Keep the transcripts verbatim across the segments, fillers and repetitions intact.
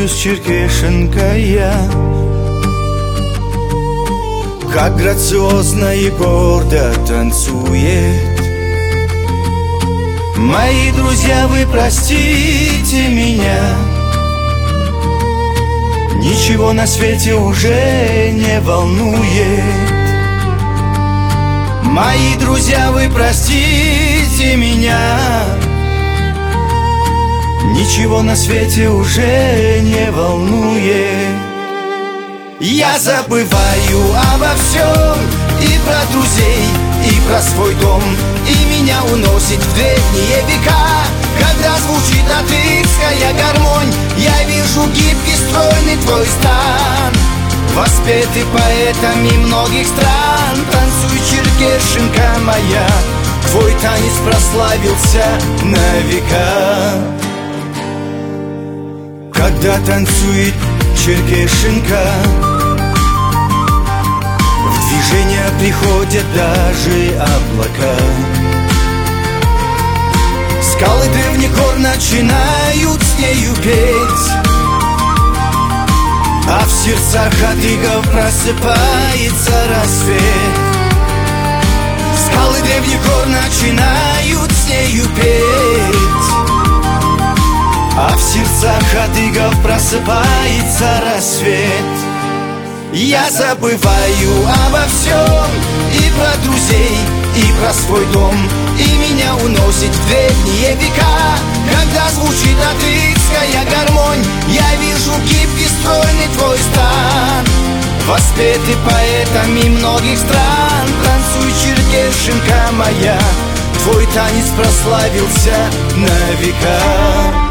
танцую с черкешенкой я. Как грациозно и гордо танцует. Мои друзья, вы простите меня, ничего на свете уже не волнует. Мои друзья, вы простите меня, ничего на свете уже не волнует. Я забываю обо всем, и про друзей, и про свой дом, и меня уносит в древние века. Когда звучит латышская гармонь, я вижу гибкий, стройный твой стан, воспетый поэтами многих стран. Танцуй, черкешенка моя, твой танец прославился на века. Когда танцует черкешенка, в движение приходят даже облака. Скалы древних гор начинают с нею петь, а в сердцах адыгов просыпается рассвет. Скалы древних гор начинают с нею петь, а в сердцах адыгов просыпается рассвет. Я забываю обо всем, и про друзей, и про свой дом, и меня уносит в древние века. Когда звучит латышская гармонь, я вижу гибкий, стройный твой стан, воспетый поэтами многих стран. Танцуй, черкешенка моя, твой танец прославился на века.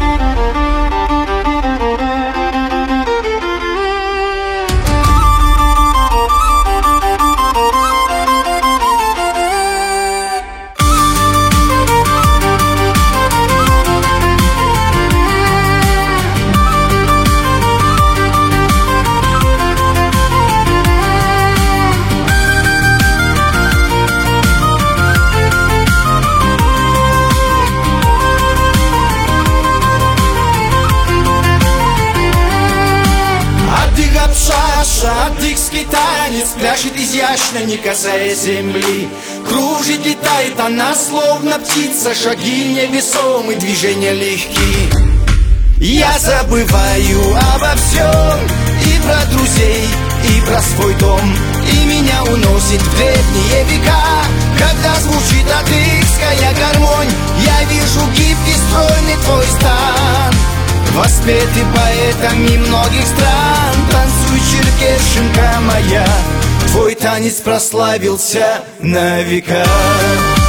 Адыгский танец пляшет изящно, не касаясь земли. Кружит, летает она, словно птица. Шаги невесомы, движения легки. Я забываю обо всем, и про друзей, и про свой дом, и меня уносит в древние века. Когда звучит латышская гармонь, я вижу гибкий, стройный твой стан, воспетый поэтами многих стран. Танцуй, черкешенка моя, твой танец прославился на века.